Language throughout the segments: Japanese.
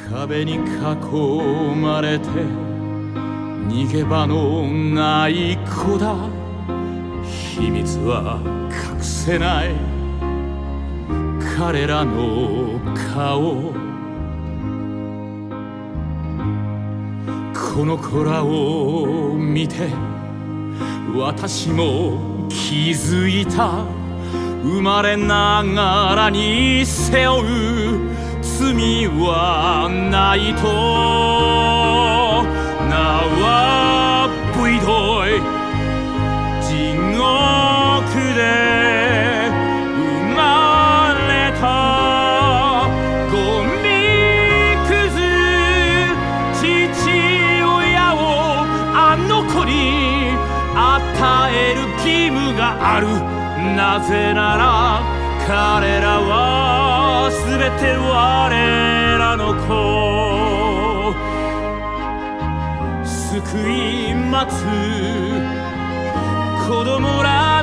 壁に囲まれて逃げ場のない子だ。秘密は隠せない彼らの顔。この子らを見て私も気づいた。生まれながらに背負う罪はないと。縄ぶいどい地獄で生まれたゴミくず父親をあの子に与える義務がある。なぜなら彼らはすべて我らの子。救い待つ子供ら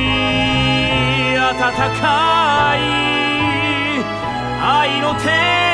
に温かい愛の手